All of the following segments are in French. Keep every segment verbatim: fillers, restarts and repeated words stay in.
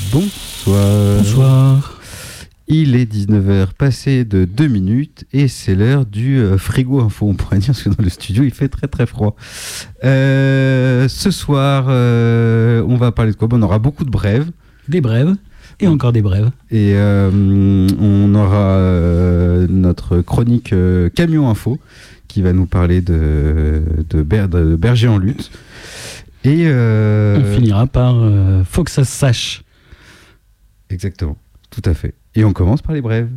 Bonsoir. Bonsoir. Il est dix-neuf heures passé de deux minutes et c'est l'heure du euh, frigo info, on pourrait dire, parce que dans le studio il fait très très froid. Euh, ce soir, euh, on va parler de quoi ? Bon, on aura beaucoup de brèves. Des brèves et bon. Encore des brèves. Et euh, on aura euh, notre chronique euh, Camion Info qui va nous parler de, de, ber- de berger en lutte. Et euh... on finira par euh, faut que ça se sache. Exactement, tout à fait. Et on commence par les brèves.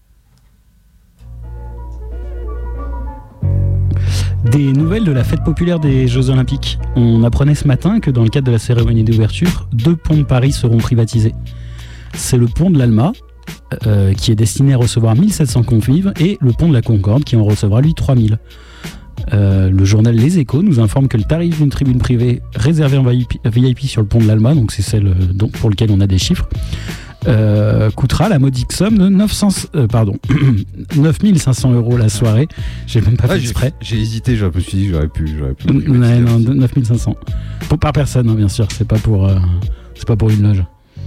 Des nouvelles de la fête populaire des Jeux Olympiques. On apprenait ce matin que dans le cadre de la cérémonie d'ouverture, deux ponts de Paris seront privatisés. C'est le pont de l'Alma, euh, qui est destiné à recevoir mille sept cents convives, et le pont de la Concorde, qui en recevra lui trois mille. Euh, le journal Les Échos nous informe que le tarif d'une tribune privée réservée en V I P sur le pont de l'Alma, donc c'est celle donc, pour laquelle on a des chiffres, euh, coûtera la modique somme de neuf cents, euh, pardon, neuf mille cinq cents euros la soirée. J'ai même pas ah, fait j'ai, exprès. J'ai hésité, je me suis dit j'aurais pu. J'aurais pu non, non, neuf mille cinq cents. Pour, par personne, hein, bien sûr, c'est pas pour, euh, c'est pas pour une loge.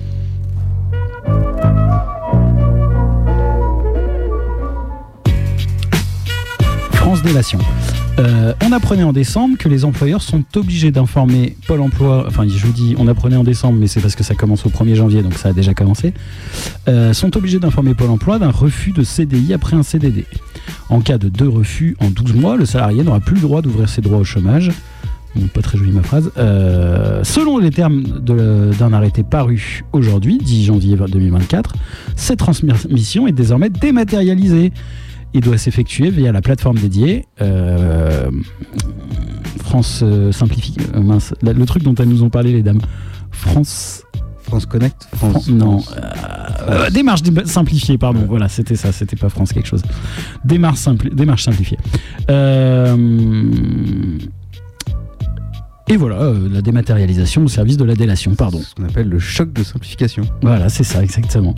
France Délation. Euh, on apprenait en décembre que les employeurs sont obligés d'informer Pôle emploi, enfin je vous dis on apprenait en décembre mais c'est parce que ça commence au premier janvier donc ça a déjà commencé, euh, sont obligés d'informer Pôle emploi d'un refus de C D I après un C D D. En cas de deux refus en douze mois, le salarié n'aura plus le droit d'ouvrir ses droits au chômage. Bon, pas très jolie ma phrase. Euh, selon les termes de, d'un arrêté paru aujourd'hui, dix janvier deux mille vingt-quatre, cette transmission est désormais dématérialisée. Il doit s'effectuer via la plateforme dédiée euh, France euh, Simplifie. Euh, mince, la, le truc dont elles nous ont parlé les dames. France. France Connect. France. Fran- non. Euh, euh, démarche dé- simplifiée, pardon. Ouais. Voilà, c'était ça. C'était pas France quelque chose. Démarche, simpli- démarche simplifiée. Euh, et voilà, euh, la dématérialisation au service de la délation, pardon. Ce qu'on appelle le choc de simplification. Voilà, c'est ça, exactement.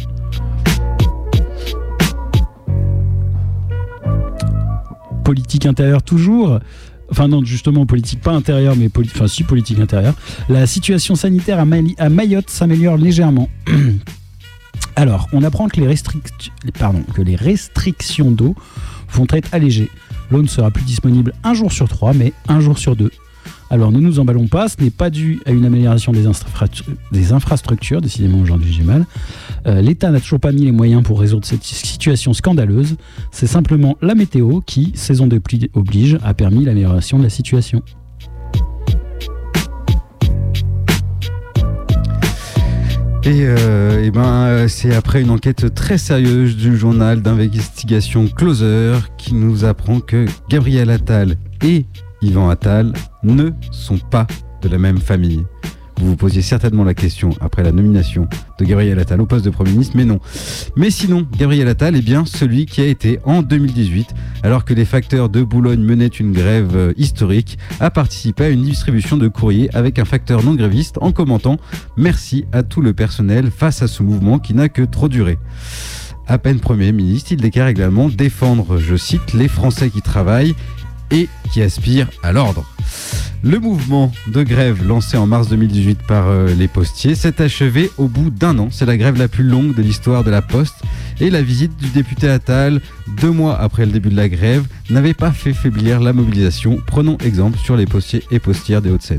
Politique intérieure toujours, enfin non justement politique pas intérieure mais poli- enfin si politique intérieure. La situation sanitaire à, Mali- à Mayotte s'améliore légèrement. Alors on apprend que les, restric- Pardon, que les restrictions d'eau vont être allégées. L'eau ne sera plus disponible un jour sur trois mais un jour sur deux. Alors ne nous emballons pas, ce n'est pas dû à une amélioration des, infra- des infrastructures, décidément aujourd'hui j'ai mal. Euh, L'État n'a toujours pas mis les moyens pour résoudre cette situation scandaleuse. C'est simplement la météo qui, saison de pluie oblige, a permis l'amélioration de la situation. Et, euh, et ben, c'est après une enquête très sérieuse du journal d'investigation Closer qui nous apprend que Gabriel Attal et Yvan Attal ne sont pas de la même famille. Vous vous posiez certainement la question après la nomination de Gabriel Attal au poste de Premier ministre, mais non. Mais sinon, Gabriel Attal est bien celui qui a été, en deux mille dix-huit, alors que les facteurs de Boulogne menaient une grève historique, a participé à une distribution de courrier avec un facteur non gréviste en commentant « Merci à tout le personnel face à ce mouvement qui n'a que trop duré ». À peine Premier ministre, il déclare également défendre, je cite, « les Français qui travaillent » et qui aspirent à l'ordre. Le mouvement de grève lancé en mars deux mille dix-huit par euh, les postiers s'est achevé au bout d'un an. C'est la grève la plus longue de l'histoire de la Poste et la visite du député Attal, deux mois après le début de la grève, n'avait pas fait faiblir la mobilisation. Prenons exemple sur les postiers et postières des Hauts-de-Seine.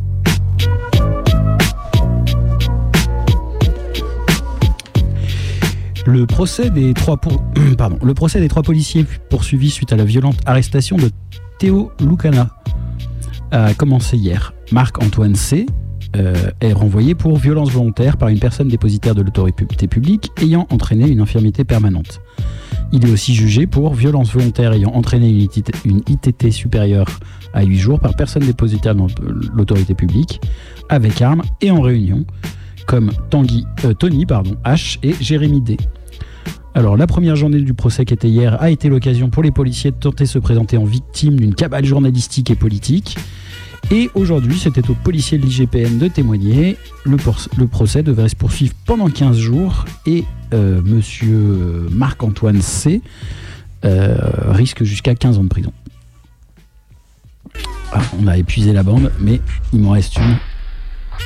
Le procès des trois, pour... Pardon. Le procès des trois policiers poursuivis suite à la violente arrestation de Théo Lucana a commencé hier. Marc-Antoine C. Euh, est renvoyé pour violence volontaire par une personne dépositaire de l'autorité publique ayant entraîné une infirmité permanente. Il est aussi jugé pour violence volontaire ayant entraîné une I T T, une I T T supérieure à huit jours par personne dépositaire de l'autorité publique, avec arme et en réunion, comme Tanguy, euh, Tony pardon, H et Jérémy D. Alors, la première journée du procès qui était hier a été l'occasion pour les policiers de tenter de se présenter en victime d'une cabale journalistique et politique. Et aujourd'hui, c'était aux policiers de l'I G P N de témoigner. Le, por- le procès devrait se poursuivre pendant quinze jours et euh, monsieur Marc-Antoine C. Euh, risque jusqu'à quinze ans de prison. Ah, on a épuisé la bande, mais il m'en reste une.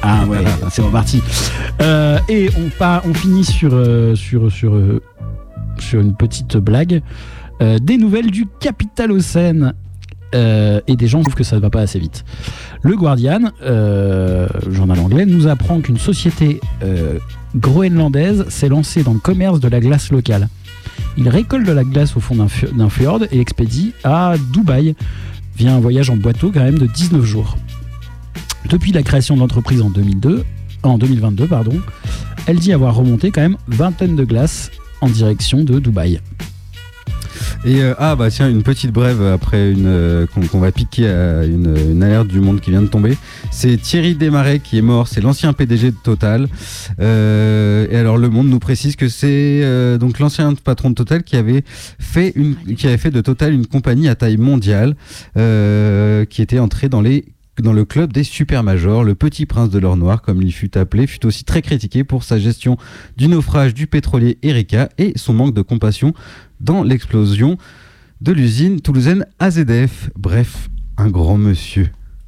Ah ouais, c'est reparti. Euh, et on, part, on finit sur, euh, sur, sur, euh, sur une petite blague. Euh, des nouvelles du Capitalocène. Euh, et des gens trouvent que ça ne va pas assez vite. Le Guardian, euh, journal anglais, nous apprend qu'une société euh, groenlandaise s'est lancée dans le commerce de la glace locale. Il récolte de la glace au fond d'un, f- d'un fjord et l'expédie à Dubaï via un voyage en bateau quand même de dix-neuf jours. Depuis la création de l'entreprise en deux mille deux, en deux mille vingt-deux, pardon, elle dit avoir remonté quand même vingt tonnes de glace en direction de Dubaï. Et euh, ah bah tiens, une petite brève après une euh, qu'on, qu'on va piquer à une, une alerte du Monde qui vient de tomber. C'est Thierry Desmarais qui est mort, c'est l'ancien P D G de Total. Euh, et alors le Monde nous précise que c'est euh, donc l'ancien patron de Total qui avait fait une, qui avait fait de Total une compagnie à taille mondiale, euh, qui était entrée dans les dans le club des super majors. Le petit prince de l'or noir, comme il fut appelé, fut aussi très critiqué pour sa gestion du naufrage du pétrolier Erika et son manque de compassion dans l'explosion de l'usine toulousaine A Z F. Bref, un grand monsieur.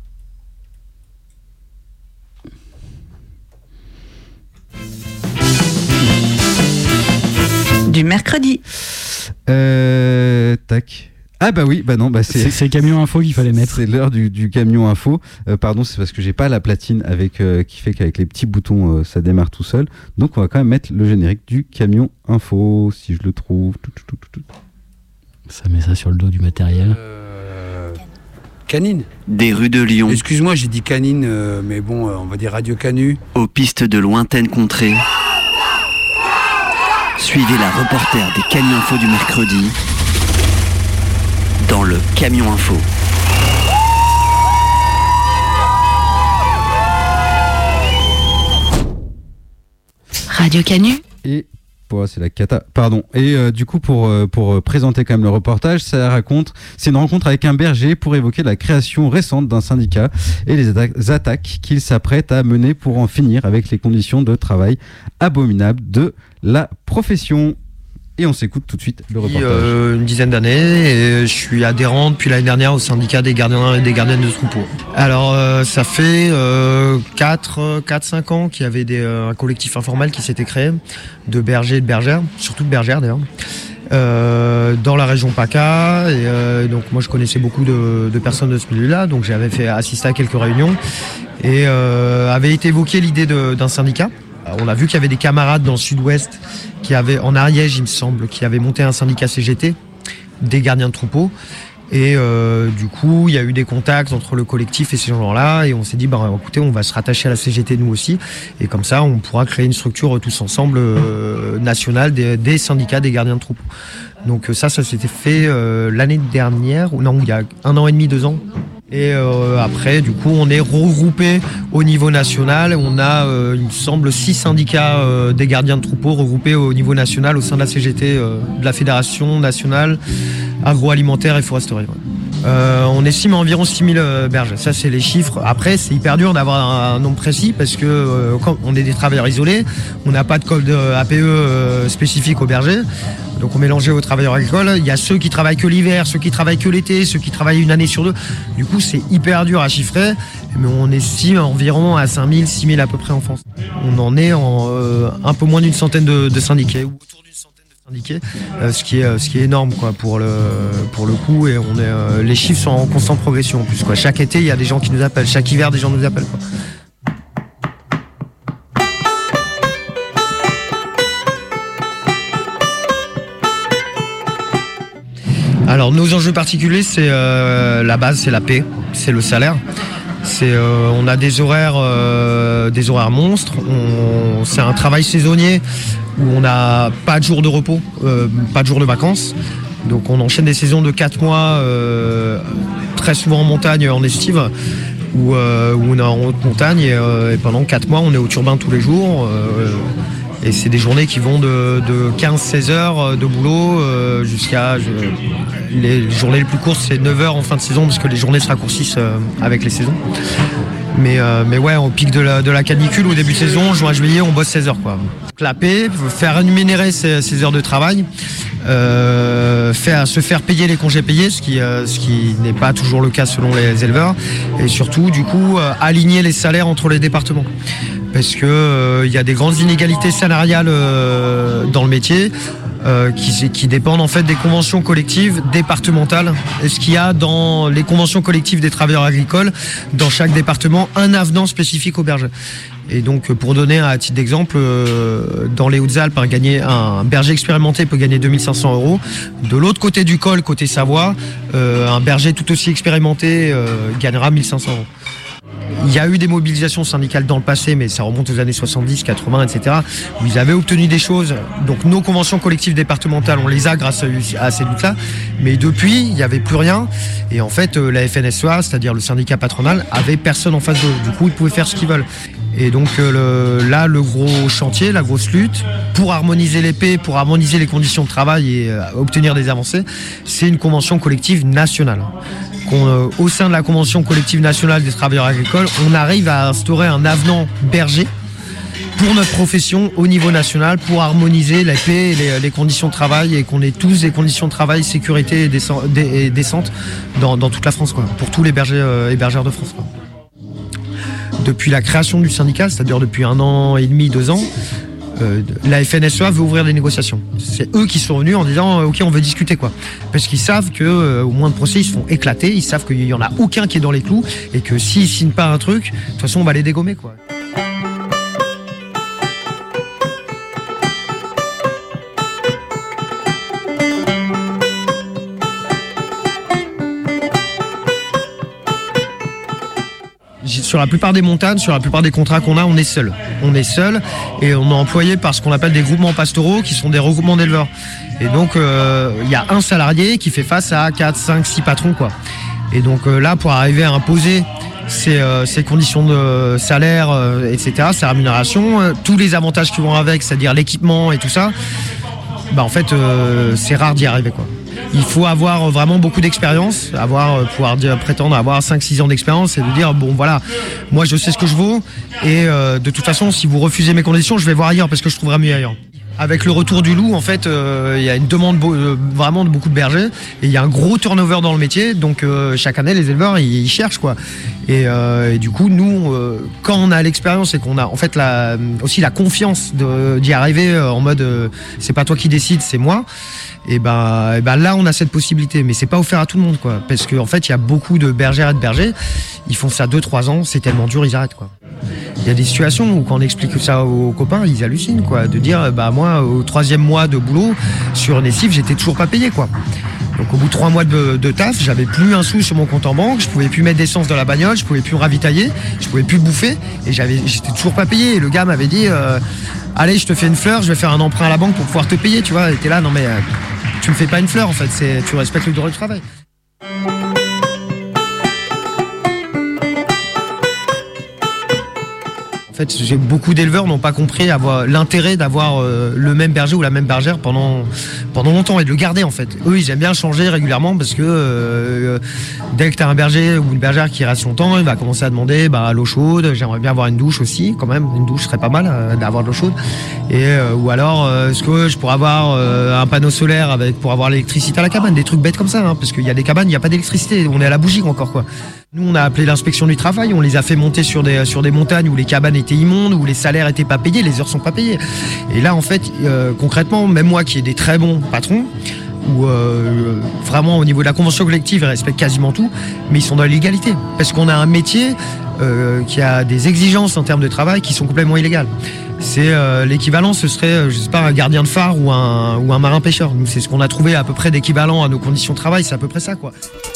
Du mercredi. Euh, tac. Ah bah oui, bah non, bah c'est... C'est, c'est Camion Info qu'il fallait mettre. C'est l'heure du, du Camion Info. Euh, pardon, c'est parce que j'ai pas la platine avec, euh, qui fait qu'avec les petits boutons, euh, ça démarre tout seul. Donc on va quand même mettre le générique du Camion Info, si je le trouve. Tout, tout, tout, tout, tout. Ça met ça sur le dos du matériel. Euh, Canine. Des rues de Lyon, Excuse-moi, j'ai dit Canine, euh, mais bon, euh, on va dire Radio Canu. aux pistes de lointaines contrées. Suivez la reporter des Camions Info du mercredi dans le Camion Info. Radio Canu. Et oh, c'est la cata. Pardon. Et euh, du coup, pour, euh, pour euh, présenter quand même le reportage, ça raconte, c'est une rencontre avec un berger pour évoquer la création récente d'un syndicat et les atta- attaques qu'il s'apprête à mener pour en finir avec les conditions de travail abominables de la profession. Et on s'écoute tout de suite le reportage. Euh, une dizaine d'années et je suis adhérent depuis l'année dernière au syndicat des gardiens et des gardiennes de troupeaux. Alors euh, ça fait euh, quatre cinq ans qu'il y avait des, euh, un collectif informel qui s'était créé de bergers et de bergères, surtout de bergères d'ailleurs, euh, dans la région PACA. Et euh, donc moi je connaissais beaucoup de, de personnes de ce milieu-là, donc j'avais fait assister à quelques réunions et euh, avait été évoquée l'idée de, d'un syndicat. On a vu qu'il y avait des camarades dans le sud-ouest qui avaient, en Ariège il me semble, qui avaient monté un syndicat C G T des gardiens de troupeaux. Et euh, du coup, il y a eu des contacts entre le collectif et ces gens-là. Et on s'est dit, bah, écoutez, on va se rattacher à la C G T nous aussi. Et comme ça, on pourra créer une structure tous ensemble euh, nationale des, des syndicats des gardiens de troupeaux. Donc ça, ça s'était fait euh, l'année dernière, ou non, il y a un an et demi, deux ans. Et euh, après, du coup, on est regroupé au niveau national. On a, euh, il me semble, six syndicats euh, des gardiens de troupeaux regroupés au niveau national au sein de la C G T, euh, de la Fédération nationale agroalimentaire et foresterie. Ouais. Euh, on estime à environ six mille euh, bergers. Ça, c'est les chiffres. Après, c'est hyper dur d'avoir un, un nombre précis parce que euh, quand on est des travailleurs isolés, on n'a pas de code A P E euh, spécifique aux bergers. Donc on mélangeait aux travailleurs agricoles. Il y a ceux qui travaillent que l'hiver, ceux qui travaillent que l'été, ceux qui travaillent une année sur deux. Du coup, c'est hyper dur à chiffrer, mais on estime environ à cinq mille, six mille à peu près en France. On en est en euh, un peu moins d'une centaine de, de syndiqués, ou autour d'une centaine de syndiqués, euh, ce qui est euh, ce qui est énorme quoi pour le pour le coup. Et on est euh, les chiffres sont en constante progression en plus quoi. Chaque été, il y a des gens qui nous appellent, chaque hiver, des gens nous appellent quoi. Alors nos enjeux particuliers, c'est euh, la base, c'est la paie, c'est le salaire. C'est, euh, on a des horaires, euh, des horaires monstres. On, c'est un travail saisonnier où on n'a pas de jours de repos, euh, pas de jours de vacances. Donc on enchaîne des saisons de quatre mois, euh, très souvent en montagne, en estive, où, euh, où on est en haute montagne et, euh, et pendant quatre mois on est au turbin tous les jours. Euh, Et c'est des journées qui vont de, de quinze à seize heures de boulot euh, jusqu'à... Je, les journées les plus courtes, c'est neuf heures en fin de saison parce que les journées se raccourcissent euh, avec les saisons. Mais, euh, mais ouais, au pic de la, de la canicule, au début de saison, juin, juillet, on bosse seize heures, quoi. Clapper, faire rémunérer ses, ses heures de travail, euh, faire, se faire payer les congés payés, ce qui, euh, ce qui n'est pas toujours le cas selon les éleveurs, et surtout, du coup, euh, aligner les salaires entre les départements. Parce que euh, y a des grandes inégalités salariales euh, dans le métier. Euh, qui, qui dépendent en fait des conventions collectives départementales. Est-ce qu'il y a dans les conventions collectives des travailleurs agricoles, dans chaque département, un avenant spécifique aux bergers? Et donc, pour donner un titre d'exemple, euh, dans les Hautes-Alpes, un, gagner, un berger expérimenté peut gagner deux mille cinq cents euros. De l'autre côté du col, côté Savoie, euh, un berger tout aussi expérimenté euh, gagnera mille cinq cents euros. Il y a eu des mobilisations syndicales dans le passé, mais ça remonte aux années soixante-dix, quatre-vingts, et cetera, où ils avaient obtenu des choses. Donc nos conventions collectives départementales, on les a grâce à ces luttes-là. Mais depuis, il n'y avait plus rien. Et en fait, la F N S E A, c'est-à-dire le syndicat patronal, avait personne en face d'eux. Du coup, ils pouvaient faire ce qu'ils veulent. Et donc le, là, le gros chantier, la grosse lutte, pour harmoniser les paix, pour harmoniser les conditions de travail et euh, obtenir des avancées, c'est une convention collective nationale. Qu'on, euh, au sein de la convention collective nationale des travailleurs agricoles, on arrive à instaurer un avenant berger pour notre profession au niveau national, pour harmoniser la paix et les, les conditions de travail, et qu'on ait tous des conditions de travail, sécurité et, décent, et décentes dans, dans toute la France, quoi, pour tous les bergers euh, et bergères de France, quoi. Depuis la création du syndicat, c'est-à-dire depuis un an et demi, deux ans, euh, la F N S E A veut ouvrir des négociations. C'est eux qui sont venus en disant euh, ok, on veut discuter, quoi, parce qu'ils savent que euh, au moins de procès ils se font éclater, ils savent qu'il y en a aucun qui est dans les clous, et que s'ils signent pas un truc, de toute façon on va les dégommer, quoi. Sur la plupart des montagnes, sur la plupart des contrats qu'on a, on est seul. On est seul et on est employé par ce qu'on appelle des groupements pastoraux, qui sont des regroupements d'éleveurs. Et donc, il euh, y a un salarié qui fait face à quatre, cinq, six patrons, quoi. Et donc euh, là, pour arriver à imposer ses, euh, ses conditions de salaire, euh, et cetera, sa rémunération, euh, tous les avantages qui vont avec, c'est-à-dire l'équipement et tout ça, bah en fait, euh, c'est rare d'y arriver, quoi. Il faut avoir vraiment beaucoup d'expérience, avoir, pouvoir dire, prétendre avoir cinq six ans d'expérience, et de dire bon voilà, moi je sais ce que je vaux, et euh, de toute façon si vous refusez mes conditions, je vais voir ailleurs parce que je trouverai mieux ailleurs. Avec le retour du loup, en fait, euh, il y a une demande beau, euh, vraiment de beaucoup de bergers, et il y a un gros turnover dans le métier, donc euh, chaque année les éleveurs ils, ils cherchent, quoi. Et, euh, et du coup nous, euh, quand on a l'expérience et qu'on a en fait la, aussi la confiance de, d'y arriver euh, en mode euh, c'est pas toi qui décides, c'est moi. Et ben, et ben là on a cette possibilité, mais c'est pas offert à tout le monde, quoi, parce qu'en en fait il y a beaucoup de bergères et de bergers, ils font ça deux trois ans, c'est tellement dur, ils arrêtent, quoi. Il y a des situations où quand on explique ça aux copains, ils hallucinent, quoi, de dire bah moi au troisième mois de boulot sur une estive, j'étais toujours pas payé, quoi. Donc au bout de trois mois de, de taf, j'avais plus un sou sur mon compte en banque, je pouvais plus mettre d'essence dans la bagnole, je pouvais plus me ravitailler, je pouvais plus bouffer, et j'avais, j'étais toujours pas payé. Et le gars m'avait dit euh, allez, je te fais une fleur, je vais faire un emprunt à la banque pour pouvoir te payer, tu vois. Et t'es là, non mais euh, tu me fais pas une fleur, en fait, c'est, tu respectes le droit du travail. En fait, j'ai beaucoup d'éleveurs n'ont pas compris avoir l'intérêt d'avoir euh, le même berger ou la même bergère pendant pendant longtemps et de le garder, en fait. Eux, ils aiment bien changer régulièrement parce que euh, dès que tu as un berger ou une bergère qui reste longtemps, il va commencer à demander bah, l'eau chaude. J'aimerais bien avoir une douche aussi, quand même. Une douche serait pas mal euh, d'avoir de l'eau chaude. Et euh, ou alors, euh, est-ce que je pourrais avoir euh, un panneau solaire avec pour avoir l'électricité à la cabane, des trucs bêtes comme ça, hein, parce qu'il y a des cabanes, il n'y a pas d'électricité. On est à la bougie encore, quoi. Nous, on a appelé l'inspection du travail, on les a fait monter sur des, sur des montagnes où les cabanes étaient immondes, où les salaires étaient pas payés, les heures sont pas payées. Et là, en fait, euh, concrètement, même moi qui ai des très bons patrons, où euh, vraiment au niveau de la convention collective, ils respectent quasiment tout, mais ils sont dans l'illégalité. Parce qu'on a un métier euh, qui a des exigences en termes de travail qui sont complètement illégales. C'est euh, l'équivalent, ce serait, je sais pas, un gardien de phare ou un, ou un marin pêcheur. Nous, c'est ce qu'on a trouvé à peu près d'équivalent à nos conditions de travail, c'est à peu près ça, quoi.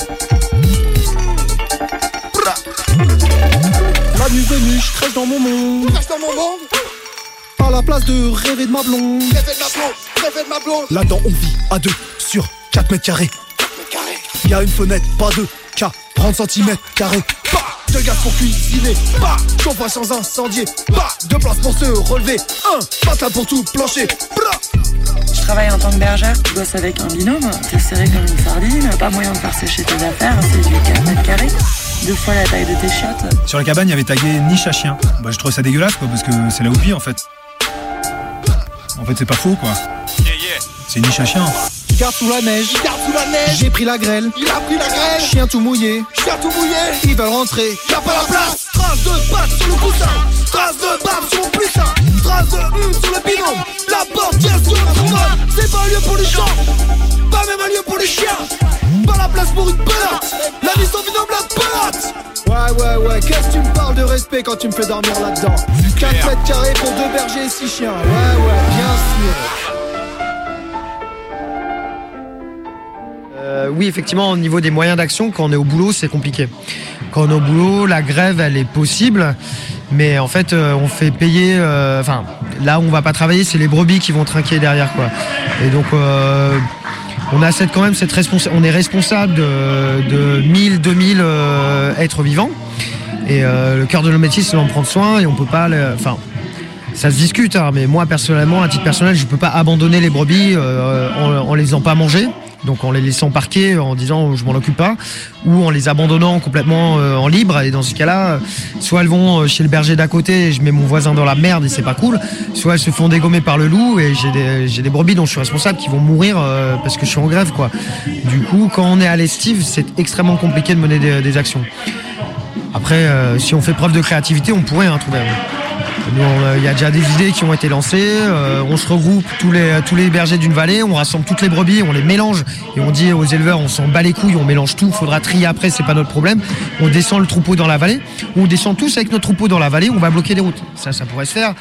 La nuit venue, je crèche dans mon monde. Tu restes dans mon monde. À la place de rêver de ma blonde. Rêver de ma blonde, rêver de ma blonde. Là-dedans, on vit à deux sur quatre mètres carrés. quatre mètres carrés. Y'a une fenêtre, pas deux, K, trente centimètres carrés. Bah, deux gaz pour cuisiner. Bah, chauffage sans incendier. Bah, deux places pour se relever. Un, patin pour tout plancher. Bah. Je travaille en tant que bergère, tu bosses avec un binôme, t'es serré comme une sardine, pas moyen de faire sécher tes affaires, c'est du quatre mètres carrés. deux fois la taille de tes chiottes. Sur la cabane, il y avait tagué niche à chien. Bah, je trouvais ça dégueulasse, quoi, parce que c'est la houpie, en fait. En fait, c'est pas faux, quoi. Yeah, yeah. C'est niche à chien. Garde sous la neige, garde sous la neige. J'ai pris la grêle, il a pris la grêle. Chien tout mouillé, chien tout mouillé. Ils veulent rentrer, y'a pas la place. Trace de pattes sur le coussin, trace de bave sur mon putain, trace de hum sur le binôme. La portière sur le journal. C'est pas un lieu pour les gens, pas même un lieu pour les chiens. Pas la place pour une pelote, la vie sans binôme la pelote. Ouais ouais ouais, qu'est-ce que tu me parles de respect quand tu me fais dormir là-dedans. quatre mètres carrés pour deux bergers et six chiens. Ouais ouais, bien sûr. Euh, oui, effectivement, au niveau des moyens d'action, quand on est au boulot, c'est compliqué. Quand on est au boulot, la grève, elle est possible, mais en fait, euh, on fait payer. Enfin, euh, là où on va pas travailler, c'est les brebis qui vont trinquer derrière, quoi. Et donc, euh, on a cette, quand même cette responsa- on est responsable de, de mille, deux mille euh, êtres vivants. Et euh, le cœur de notre métier, c'est d'en prendre soin, et on peut pas. Enfin. Ça se discute, hein, mais moi personnellement, à titre personnel, je peux pas abandonner les brebis euh, en, en les faisant pas manger, donc en les laissant parquer, en disant je m'en occupe pas, ou en les abandonnant complètement euh, en libre. Et dans ce cas-là, soit elles vont chez le berger d'à côté, et je mets mon voisin dans la merde et c'est pas cool, soit elles se font dégommer par le loup et j'ai des, j'ai des brebis dont je suis responsable qui vont mourir euh, parce que je suis en grève, quoi. Du coup, quand on est à l'estive, c'est extrêmement compliqué de mener des, des actions. Après, euh, si on fait preuve de créativité, on pourrait hein, trouver. Il y a déjà des idées qui ont été lancées, euh, on se regroupe tous les, tous les bergers d'une vallée, on rassemble toutes les brebis, on les mélange et on dit aux éleveurs on s'en bat les couilles, on mélange tout, faudra trier après, c'est pas notre problème. On descend le troupeau dans la vallée, on descend tous avec notre troupeau dans la vallée, on va bloquer les routes. Ça, ça pourrait se faire.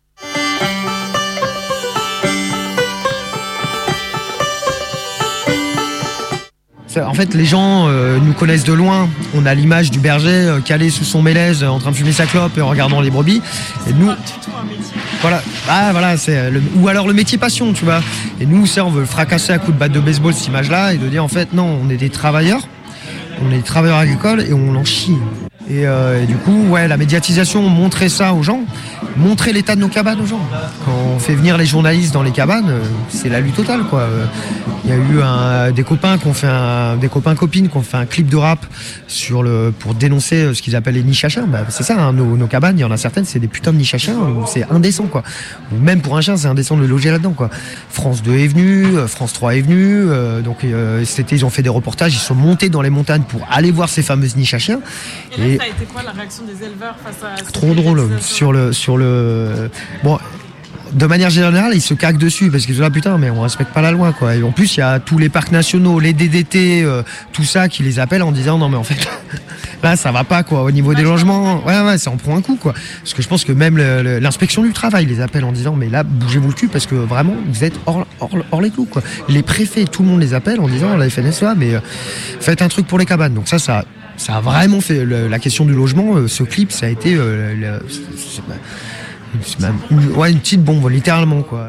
En fait, les gens euh, nous connaissent de loin. On a l'image du berger euh, calé sous son mélèze, euh, en train de fumer sa clope et en regardant les brebis. Et nous, voilà, ah voilà, c'est le, ou alors le métier passion, tu vois. Et nous, ça, on veut fracasser à coups de batte de baseball cette image-là et de dire en fait, non, on est des travailleurs, on est des travailleurs agricoles et on en chie. Et, euh, et du coup, ouais, la médiatisation, montrer ça aux gens, montrer l'état de nos cabanes aux gens. Quand on fait venir les journalistes dans les cabanes, euh, c'est la lutte totale, quoi. Il y a eu un, des copains qui ont fait un, des copains copines qui ont fait un clip de rap sur le, pour dénoncer ce qu'ils appellent les niches à chiens. Bah, c'est ça, hein, nos, nos cabanes, il y en a certaines, c'est des putains de niches à chiens, c'est indécent, quoi. Ou même pour un chien, c'est indécent de le loger là-dedans, quoi. France deux est venu, France trois est venu, euh, donc euh, cet été, ils ont fait des reportages, ils sont montés dans les montagnes pour aller voir ces fameuses niches à chiens. Et, et... ça a été quoi la réaction des éleveurs face à... Trop drôle, sur le, sur le... Bon... De manière générale, ils se caquent dessus parce qu'ils disent ah putain, mais on respecte pas la loi, quoi. Et en plus, il y a tous les parcs nationaux, les D D T, euh, tout ça qui les appellent en disant non mais en fait là ça va pas, quoi. Au niveau des logements, ouais ouais, ça en prend un coup, quoi. Parce que je pense que même le, le, l'inspection du travail les appelle en disant mais là bougez-vous le cul parce que vraiment vous êtes hors, hors, hors les clous, quoi. Les préfets, tout le monde les appelle en disant la F N S E A mais euh, faites un truc pour les cabanes. Donc ça, ça, ça a vraiment fait le, la question du logement. Euh, ce clip, ça a été euh, le, c'est, c'est, c'est même une, ouais, une petite bombe, littéralement, quoi.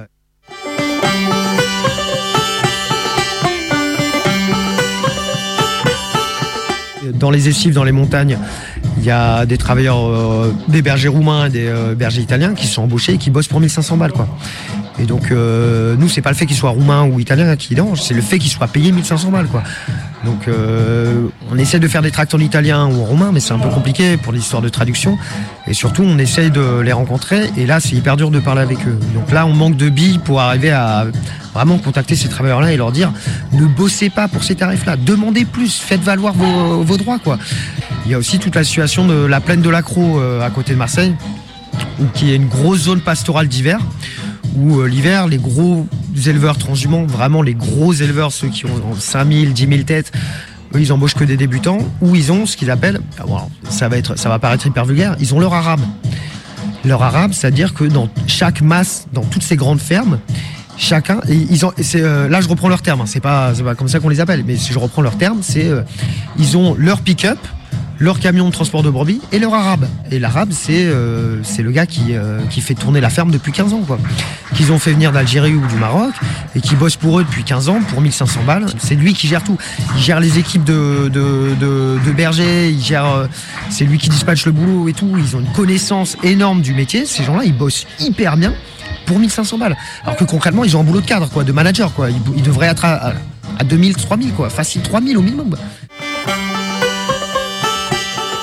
Dans les estives, dans les montagnes, il y a des travailleurs, euh, des bergers roumains et des euh, bergers italiens qui sont embauchés et qui bossent pour mille cinq cents balles, quoi. Et donc, euh, nous, c'est pas le fait qu'ils soient roumains ou italiens qui dérange, c'est le fait qu'ils soient payés mille cinq cents balles, quoi. Donc, euh, on essaie de faire des tracts en italien ou en roumain, mais c'est un peu compliqué pour l'histoire de traduction. Et surtout, on essaye de les rencontrer, et là, c'est hyper dur de parler avec eux. Donc là, on manque de billes pour arriver à vraiment contacter ces travailleurs-là et leur dire ne bossez pas pour ces tarifs-là, demandez plus, faites valoir vos, vos droits, quoi. Il y a aussi toute la situation de la plaine de l'Accro euh, à côté de Marseille, où, qui est une grosse zone pastorale d'hiver, où euh, l'hiver, les gros éleveurs transhumants, vraiment les gros éleveurs, ceux qui ont cinq mille, dix mille têtes, eux, ils embauchent que des débutants, ou ils ont ce qu'ils appellent, bon, ça va être, ça va paraître hyper vulgaire, ils ont leur arabe. Leur arabe, c'est-à-dire que dans chaque masse, dans toutes ces grandes fermes, chacun, et ils ont, c'est, euh, là je reprends leur terme, hein, c'est pas, c'est pas comme ça qu'on les appelle, mais si je reprends leur terme, c'est, euh, ils ont leur pick-up, leur camion de transport de brebis et leur arabe. Et l'arabe, c'est euh, c'est le gars qui, euh, qui fait tourner la ferme depuis quinze ans, quoi. Qu'ils ont fait venir d'Algérie ou du Maroc et qui bosse pour eux depuis quinze ans pour mille cinq cents balles. C'est lui qui gère tout. Il gère les équipes de, de, de, de bergers, il gère, euh, c'est lui qui dispatche le boulot et tout. Ils ont une connaissance énorme du métier. Ces gens-là, ils bossent hyper bien pour mille cinq cents balles. Alors que concrètement, ils ont un boulot de cadre, quoi, de manager, quoi. Ils, ils devraient être à, à deux mille, trois mille, quoi. Facile trois mille au minimum.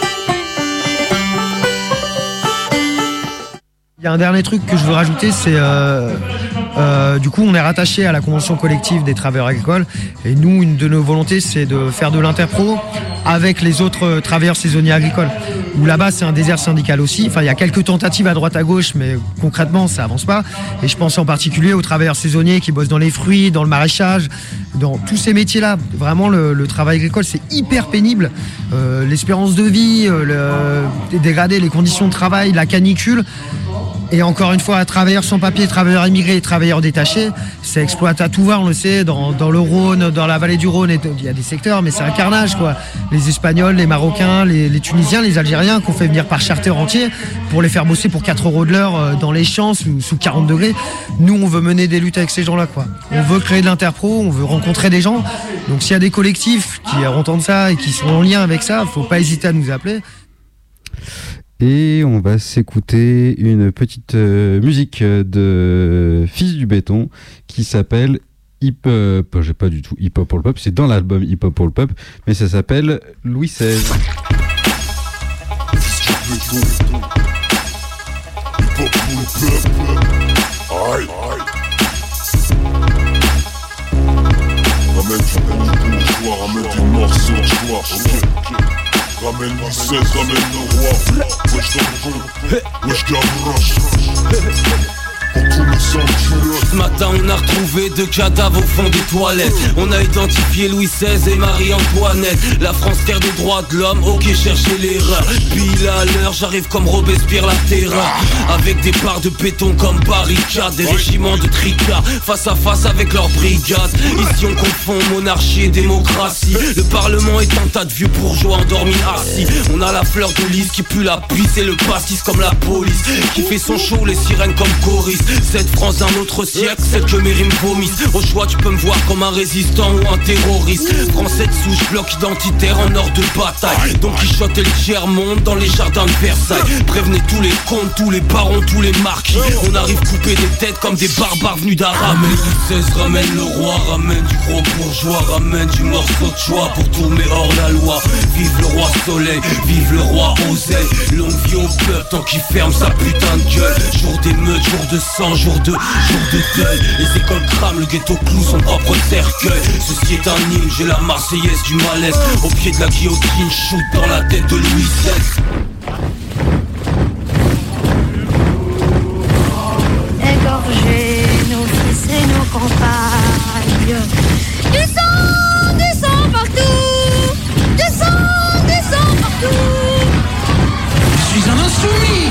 Il y a un dernier truc que je veux rajouter, c'est euh, euh, du coup on est rattaché à la convention collective des travailleurs agricoles et nous, une de nos volontés, c'est de faire de l'interpro avec les autres travailleurs saisonniers agricoles. Où là-bas c'est un désert syndical aussi. Enfin, il y a quelques tentatives à droite à gauche, mais concrètement ça avance pas. Et je pense en particulier aux travailleurs saisonniers qui bossent dans les fruits, dans le maraîchage, dans tous ces métiers-là. Vraiment, le, le travail agricole c'est hyper pénible. Euh, l'espérance de vie, euh, le dégradé, les conditions de travail, la canicule. Et encore une fois, travailleurs sans papier, travailleurs immigrés, travailleurs détachés, ça exploite à tout va, on le sait, dans, dans le Rhône, dans la vallée du Rhône, il y a des secteurs, mais c'est un carnage, quoi. Les Espagnols, les Marocains, les, les Tunisiens, les Algériens, qu'on fait venir par charter entier pour les faire bosser pour quatre euros de l'heure dans les champs sous, sous quarante degrés. Nous, on veut mener des luttes avec ces gens-là, quoi. On veut créer de l'interpro, on veut rencontrer des gens. Donc s'il y a des collectifs qui entendent ça et qui sont en lien avec ça, faut pas hésiter à nous appeler. Et on va s'écouter une petite euh, musique de Fils du Béton qui s'appelle Hip Hop. J'ai pas du tout Hip Hop pour le Peuple, c'est dans l'album Hip Hop pour le Peuple, mais ça s'appelle Louis seize. Hip Hop pour le peuple. Aïe, aïe. Ramène du bourgeois, ramène du morceau de joie, ok. Ramène Louis seize, ramène le roi. Wesh dans le pont, wesh Gavroche. Ce matin on a retrouvé deux cadavres au fond des toilettes. On a identifié Louis seize et Marie-Antoinette. La France terre des droits de l'homme, ok cherchez l'erreur. Pile à l'heure, j'arrive comme Robespierre la terreur. Avec des barres de béton comme barricades. Des régiments de tricards face à face avec leurs brigades. Ici on confond monarchie et démocratie. Le parlement est un tas de vieux bourgeois endormis assis. On a la fleur de lys qui pue la pisse et le pastis comme la police qui fait son show, les sirènes comme Coris. Cette France d'un autre siècle, celle que mes rimes vomissent. Au choix tu peux me voir comme un résistant ou un terroriste. Français de souche, bloc identitaire en ordre de bataille. Don Quichotte et le tiers-monde dans les jardins de Versailles. Prévenez tous les comtes, tous les barons, tous les marquis. On arrive couper des têtes comme des barbares venus d'Arabie. Ramène Louis seize, ramène le roi, ramène du gros bourgeois, ramène du morceau de joie pour tourner hors la loi. Vive le roi soleil, vive le roi oseille. Longue vie au peuple tant qu'il ferme sa putain de gueule. Jour d'émeute, jour de sang, jour de, jour de deuil. Les écoles crament, le ghetto cloue son propre cercueil. Ceci est un hymne, j'ai la marseillaise du malaise. Au pied de la guillotine, shoot dans la tête de Louis seize. Égorger nos fils et nos campagnes. Du sang, du sang partout. Du sang, du sang partout. Je suis un insoumis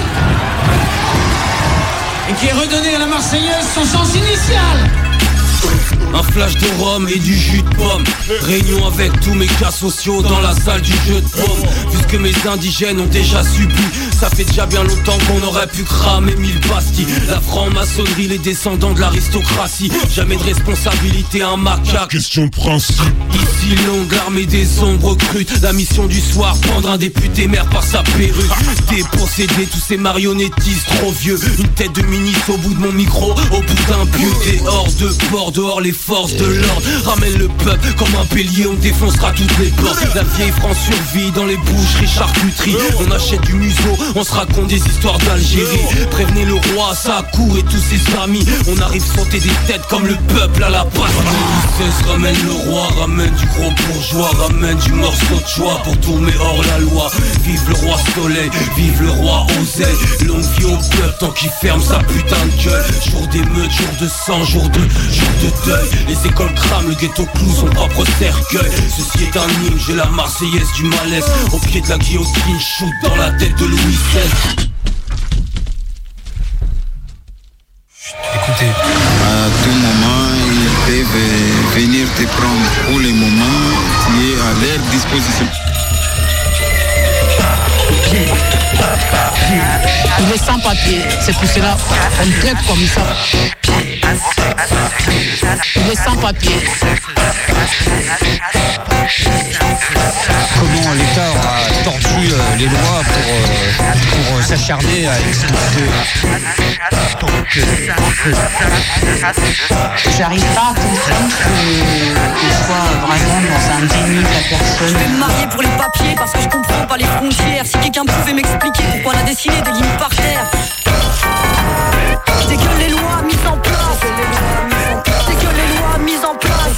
et qui est redonné à la Marseillaise son sens initial. Un flash de rhum et du jus de pomme. Réunion avec tous mes cas sociaux dans la salle du jeu de paume. Puisque mes indigènes ont déjà subi. Ça fait déjà bien longtemps qu'on aurait pu cramer mille pastilles. La franc-maçonnerie, les descendants de l'aristocratie. Jamais de responsabilité, un macaque. Question de principe. Ici longue, l'armée des ombres recrute. La mission du soir, prendre un député maire par sa perruque. Déposséder tous ces marionnettistes trop vieux. Une tête de ministre au bout de mon micro, au bout d'un pieu. Dehors de port, dehors les forces de l'ordre. Ramène le peuple comme un bélier, on défoncera toutes les portes. La vieille France survit dans les boucheries, charcuteries. On achète du museau, on se raconte des histoires d'Algérie. Prévenez le roi, sa cour et tous ses amis. On arrive sauter des têtes comme le peuple à la passe. Louis seize, ramène le roi, ramène du gros bourgeois, ramène du morceau de joie pour tourner hors la loi. Vive le roi soleil, vive le roi oseille. Longue vie au peuple tant qu'il ferme sa putain de gueule. Jour d'émeute, jour de sang, jour de, jour de deuil. Les écoles crament, le ghetto cloue son propre cercueil. Ceci est un hymne, j'ai la marseillaise du malaise. Au pied de la guillotine, shoot dans la tête de Louis seize. Écoutez, à tout moment, ils peuvent venir te prendre pour les moments qui est à leur disposition. Il est sans papier, c'est pour cela qu'on le traite comme ça. Il est sans papier. Comment l'État a tordu euh, les lois pour, euh, pour euh, s'acharner à expulser. J'arrive pas à comprendre qu'il soit vraiment dans un déni de la personne. Je vais me marier pour les papiers parce que je comprends pas les frontières. Si quelqu'un pouvait m'expliquer pourquoi on a dessiné des lignes par terre. C'est que les lois mises en place. C'est que les lois mises en place.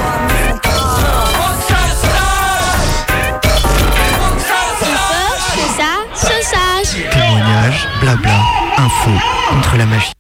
Que ça se sache. Témoignage, blabla, info, contre la magie.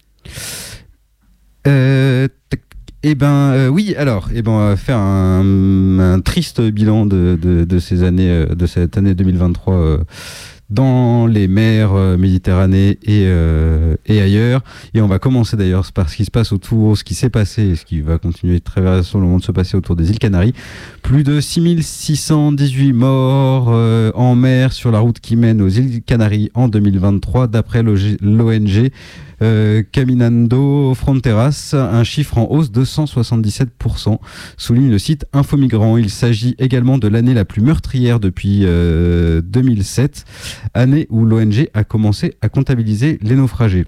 Euh, eh ben euh, oui, alors, eh ben, on va faire un, un triste bilan de, de, de ces années, de cette année deux mille vingt-trois euh, dans les mers euh, Méditerranée et, euh, et ailleurs. Et on va commencer d'ailleurs par ce qui se passe autour, ce qui s'est passé et ce qui va continuer très vraisemblablement de se passer autour des îles Canaries. Plus de six mille six cent dix-huit morts euh, en mer sur la route qui mène aux îles Canaries en deux mille vingt-trois, d'après l'O N G Euh, Caminando Fronteras, un chiffre en hausse de cent soixante-dix-sept pour cent, souligne le site Infomigrant. Il s'agit également de l'année la plus meurtrière depuis euh, deux mille sept, année où l'O N G a commencé à comptabiliser les naufragés.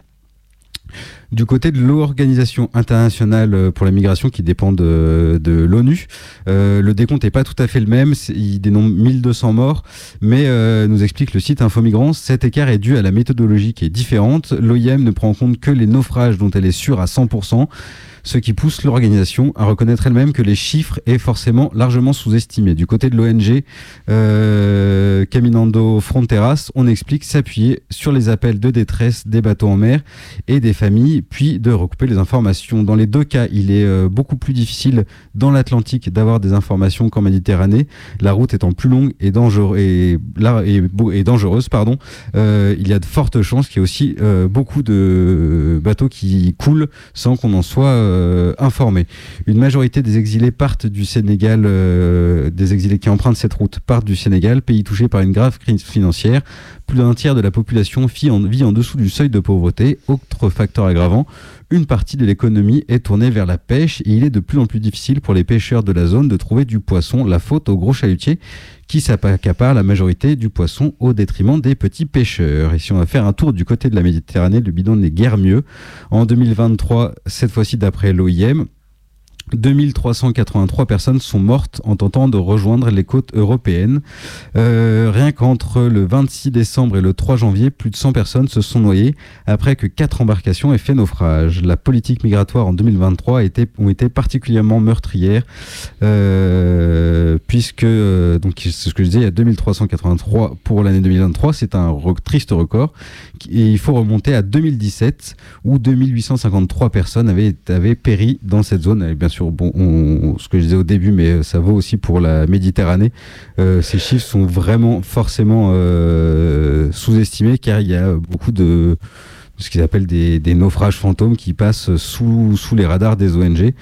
Du côté de l'Organisation internationale pour la migration, qui dépend de, de l'ONU, euh, le décompte n'est pas tout à fait le même. Il dénombre mille deux cents morts, mais euh, nous explique le site Infomigrants, cet écart est dû à la méthodologie qui est différente. L'O I M ne prend en compte que les naufrages dont elle est sûre à cent pour cent, ce qui pousse l'organisation à reconnaître elle-même que les chiffres est forcément largement sous-estimés. Du côté de l'O N G euh, Caminando Fronteras, on explique s'appuyer sur les appels de détresse des bateaux en mer et des familles, puis de recouper les informations. Dans les deux cas, il est euh, beaucoup plus difficile dans l'Atlantique d'avoir des informations qu'en Méditerranée, la route étant plus longue et, dangereux, et, là, et, et dangereuse. Pardon. Euh, il y a de fortes chances qu'il y ait aussi euh, beaucoup de bateaux qui coulent sans qu'on en soit euh, Euh, informés. Une majorité des exilés partent du Sénégal, euh, des exilés qui empruntent cette route partent du Sénégal, pays touché par une grave crise financière. Plus d'un tiers de la population vit en, vit en dessous du seuil de pauvreté. Autre facteur aggravant, une partie de l'économie est tournée vers la pêche et il est de plus en plus difficile pour les pêcheurs de la zone de trouver du poisson, la faute aux gros chalutiers qui s'accaparent la majorité du poisson au détriment des petits pêcheurs. Et si on va faire un tour du côté de la Méditerranée, le bilan n'est guère mieux. En deux mille vingt-trois, cette fois-ci d'après l'O I M, deux mille trois cent quatre-vingt-trois personnes sont mortes en tentant de rejoindre les côtes européennes. Euh, rien qu'entre le vingt-six décembre et le trois janvier, plus de cent personnes se sont noyées après que quatre embarcations aient fait naufrage. La politique migratoire en deux mille vingt-trois a été, ont été particulièrement meurtrières euh, puisque, euh, donc c'est ce que je disais, il y a deux mille trois cent quatre-vingt-trois pour l'année deux mille vingt-trois, c'est un re- triste record et il faut remonter à deux mille dix-sept où deux mille huit cent cinquante-trois personnes avaient, avaient péri dans cette zone. Et bien sûr, bon, on, ce que je disais au début, mais ça vaut aussi pour la Méditerranée. Euh, ces chiffres sont vraiment forcément euh, sous-estimés car il y a beaucoup de ce qu'ils appellent des, des naufrages fantômes qui passent sous, sous les radars des O N G.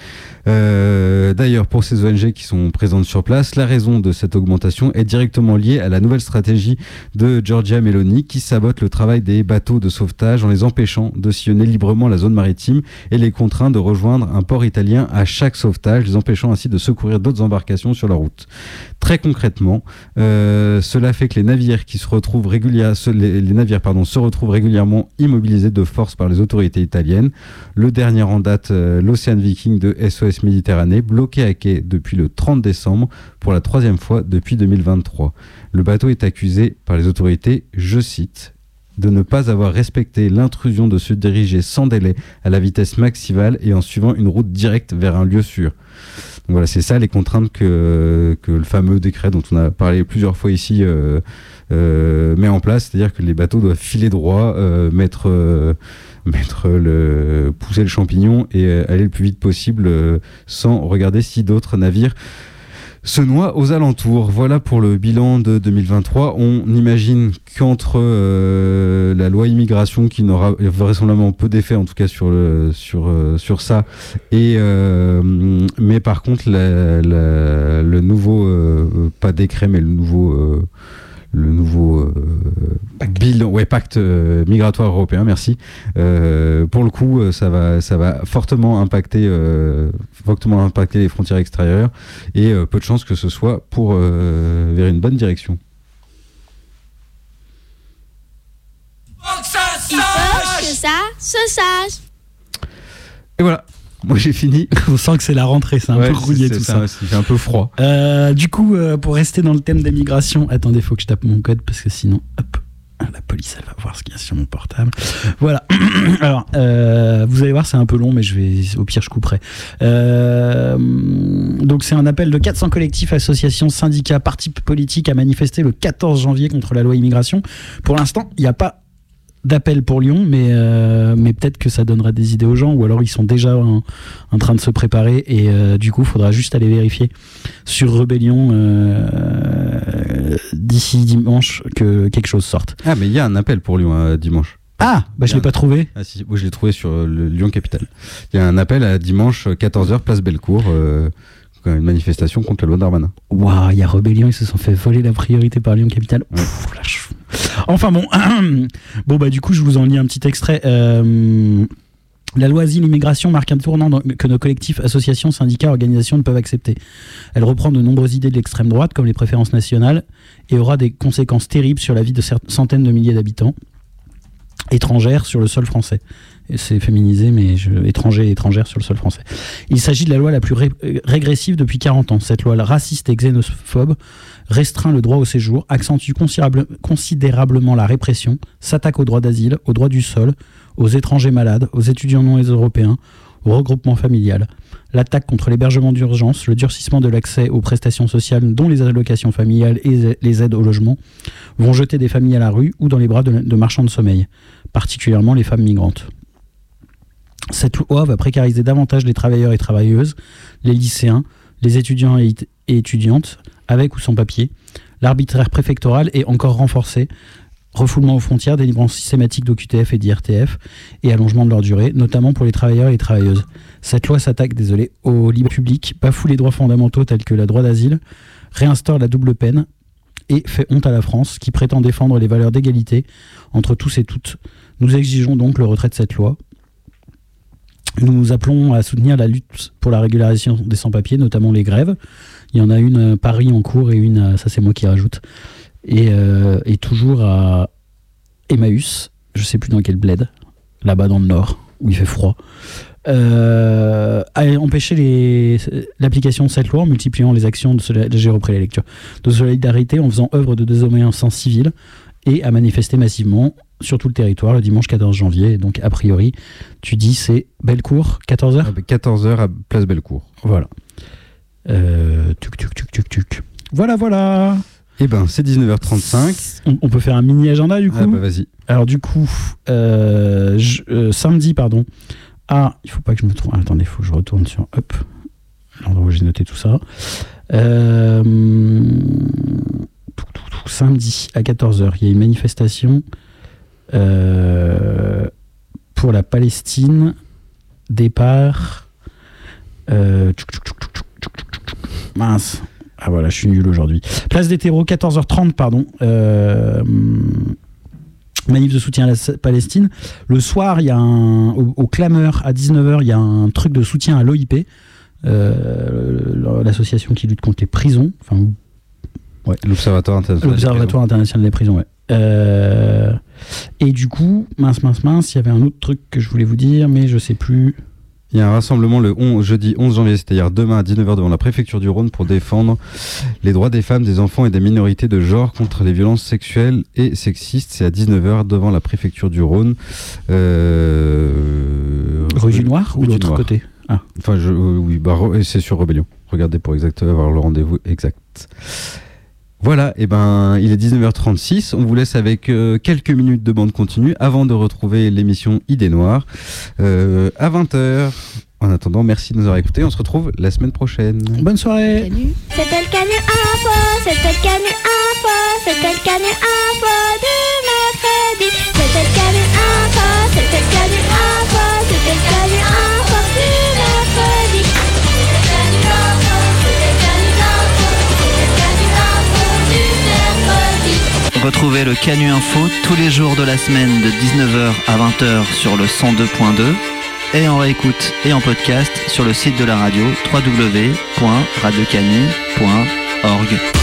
Euh, d'ailleurs, pour ces O N G qui sont présentes sur place, la raison de cette augmentation est directement liée à la nouvelle stratégie de Giorgia Meloni qui sabote le travail des bateaux de sauvetage en les empêchant de sillonner librement la zone maritime et les contraint de rejoindre un port italien à chaque sauvetage, les empêchant ainsi de secourir d'autres embarcations sur la route. Très concrètement, euh, cela fait que les navires qui se retrouvent régulièrement, les, les navires pardon, se retrouvent régulièrement immobilisés de force par les autorités italiennes. Le dernier en date, euh, l'Ocean Viking de S O S Méditerranée, bloqué à quai depuis le trente décembre pour la troisième fois depuis deux mille vingt-trois. Le bateau est accusé par les autorités, je cite, de ne pas avoir respecté l'intrusion de se diriger sans délai à la vitesse maximale et en suivant une route directe vers un lieu sûr. Donc voilà, c'est ça les contraintes que, que le fameux décret dont on a parlé plusieurs fois ici euh, euh, met en place, c'est-à-dire que les bateaux doivent filer droit, euh, mettre, euh, mettre le, pousser le champignon et euh, aller le plus vite possible euh, sans regarder si d'autres navires se noient aux alentours. Voilà pour le bilan de deux mille vingt-trois. On imagine qu'entre euh, la loi immigration qui n'aura vraisemblablement peu d'effet, en tout cas sur le, sur euh, sur ça, et euh, mais par contre la, la, le nouveau euh, pas décret mais le nouveau euh, le nouveau euh, bilan, ouais, pacte euh, migratoire européen, merci. Euh, pour le coup, ça va, ça va fortement impacter, euh, fortement impacter les frontières extérieures et euh, peu de chances que ce soit pour euh, vers une bonne direction. Il faut que ça se sache. Et voilà. Moi j'ai fini. On sent que c'est la rentrée, c'est un ouais, peu rouillé tout ça. ça. C'est un peu froid. Euh, du coup, euh, pour rester dans le thème des migrations, attendez, faut que je tape mon code parce que sinon, hop. La police, elle va voir ce qu'il y a sur mon portable. Voilà. Alors, euh, vous allez voir, c'est un peu long, mais je vais, au pire, je couperai. Euh, donc, c'est un appel de quatre cents collectifs, associations, syndicats, partis politiques à manifester le quatorze janvier contre la loi immigration. Pour l'instant, il n'y a pas d'appel pour Lyon, mais, euh, mais peut-être que ça donnera des idées aux gens, ou alors ils sont déjà en, en train de se préparer, et euh, du coup, il faudra juste aller vérifier sur Rebellion euh, d'ici dimanche que quelque chose sorte. Ah, mais il y a un appel pour Lyon euh, dimanche. Ah, bah je l'ai un... pas trouvé. Ah si, moi je l'ai trouvé sur le Lyon Capitale. Il y a un appel à dimanche quatorze heures, place Bellecour, euh, une manifestation contre la loi Darmanin. Waouh, il y a Rebellion, ils se sont fait voler la priorité par Lyon Capitale. Ouais. Pff, la ch... Enfin bon, bon bah du coup je vous en lis un petit extrait. Euh, la loi asile-immigration marque un tournant dans, que nos collectifs, associations, syndicats, organisations ne peuvent accepter. Elle reprend de nombreuses idées de l'extrême droite comme les préférences nationales et aura des conséquences terribles sur la vie de centaines de milliers d'habitants étrangères sur le sol français. Et c'est féminisé, mais je, étrangers et étrangères sur le sol français. Il s'agit de la loi la plus ré, régressive depuis quarante ans. Cette loi raciste et xénophobe restreint le droit au séjour, accentue considérable, considérablement la répression, s'attaque au droit d'asile, au droit du sol, aux étrangers malades, aux étudiants non européens, au regroupement familial. L'attaque contre l'hébergement d'urgence, le durcissement de l'accès aux prestations sociales, dont les allocations familiales et les aides au logement, vont jeter des familles à la rue ou dans les bras de, de marchands de sommeil, particulièrement les femmes migrantes. Cette loi va précariser davantage les travailleurs et travailleuses, les lycéens, les étudiants et étudiantes, avec ou sans papier. L'arbitraire préfectoral est encore renforcé. Refoulement aux frontières, délivrance systématique d'O Q T F et d'I R T F et allongement de leur durée, notamment pour les travailleurs et les travailleuses. Cette loi s'attaque, désolé, aux libres publics, bafoue les droits fondamentaux tels que le droit d'asile, réinstaure la double peine et fait honte à la France qui prétend défendre les valeurs d'égalité entre tous et toutes. Nous exigeons donc le retrait de cette loi. Nous appelons à soutenir la lutte pour la régularisation des sans-papiers, notamment les grèves. Il y en a une à Paris en cours et une, à, ça c'est moi qui rajoute, et, euh, et toujours à Emmaüs, je sais plus dans quel bled, là-bas dans le nord, où il fait froid, euh, à empêcher les, l'application de cette loi en multipliant les actions de, de j'ai repris la lecture, de solidarité en faisant œuvre de désobéissance civile et à manifester massivement sur tout le territoire le dimanche quatorze janvier. Donc a priori, tu dis c'est Bellecour, quatorze heures quatorze heures à place Bellecour. Voilà. Euh, tuc, tuc, tuc, tuc, tuc. Voilà, voilà. Eh ben, c'est dix-neuf heures trente-cinq. On, on peut faire un mini-agenda, du coup. Ah bah vas-y. Alors, du coup, euh, je, euh, samedi, pardon. Ah, il faut pas que je me trompe. Ah, attendez, il faut que je retourne sur hop, l'endroit où j'ai noté tout ça. Euh, tout, tout, tout, samedi, à quatorze heures, il y a une manifestation euh, pour la Palestine. Départ. Euh, tchouk, tchouk, tchouk, tchouk, tchouk, tchouk, tchouk. Mince. Ah voilà, je suis nul aujourd'hui. Place des terreaux, quatorze heures trente, pardon. Euh, manif de soutien à la Palestine. Le soir, il y a un, au, au Clameur, à dix-neuf heures, il y a un truc de soutien à l'O I P, euh, l'association qui lutte contre les prisons. Enfin, ouais. L'Observatoire international. L'Observatoire international des prisons, ouais. Euh, et du coup, mince, mince, mince, il y avait un autre truc que je voulais vous dire, mais je sais plus. Il y a un rassemblement le onze, jeudi onze janvier, c'est-à-dire demain à dix-neuf heures devant la préfecture du Rhône pour défendre les droits des femmes, des enfants et des minorités de genre contre les violences sexuelles et sexistes. C'est à dix-neuf heures devant la préfecture du Rhône. Euh... Rue du Noir ou de l'autre côté ah. Enfin, je, oui, bah, c'est sur Rebellion. Regardez pour exact, avoir le rendez-vous exact. Voilà, et ben il est dix-neuf heures trente-six, on vous laisse avec euh, quelques minutes de bande continue avant de retrouver l'émission Idées Noires euh, à vingt heures. En attendant, merci de nous avoir écoutés, on se retrouve la semaine prochaine. Bonne soirée. C'était le Canu Info, c'était le Canu Info, c'était le Canu Info du mercredi. C'était le Canu Info, c'était le Canu Info, c'était le Canu Info du mercredi. Retrouvez le Canu Info tous les jours de la semaine de dix-neuf heures à vingt heures sur le cent deux point deux et en réécoute et en podcast sur le site de la radio w w w point radio canu point org.